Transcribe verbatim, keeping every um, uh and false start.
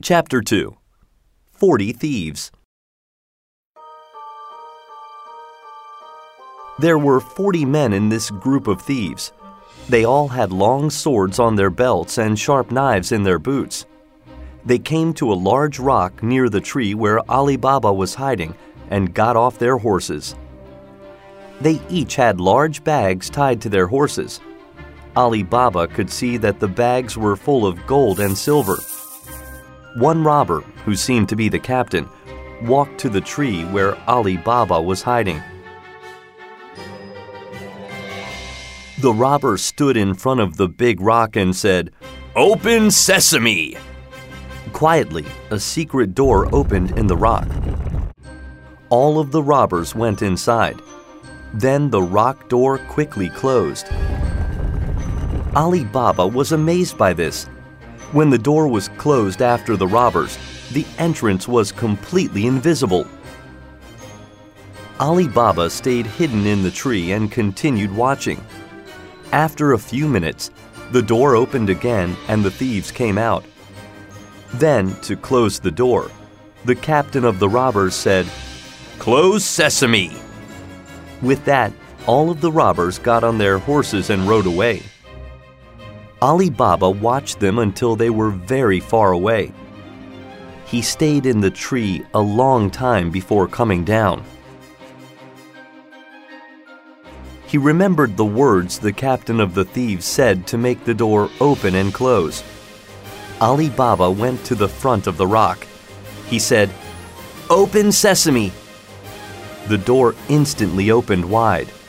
Chapter two. Forty Thieves. There were forty men in this group of thieves. They all had long swords on their belts and sharp knives in their boots. They came to a large rock near the tree where Ali Baba was hiding and got off their horses. They each had large bags tied to their horses. Ali Baba could see that the bags were full of gold and silver. One robber, who seemed to be the captain, walked to the tree where Ali Baba was hiding. The robber stood in front of the big rock and said, "Open sesame!" Quietly, a secret door opened in the rock. All of the robbers went inside. Then the rock door quickly closed. Ali Baba was amazed by this. When the door was closed after the robbers, the entrance was completely invisible. Ali Baba stayed hidden in the tree and continued watching. After a few minutes, the door opened again and the thieves came out. Then, to close the door, the captain of the robbers said, "Close sesame!" With that, all of the robbers got on their horses and rode away. Ali Baba watched them until they were very far away. He stayed in the tree a long time before coming down. He remembered the words the captain of the thieves said to make the door open and close. Ali Baba went to the front of the rock. He said, "Open sesame!" The door instantly opened wide.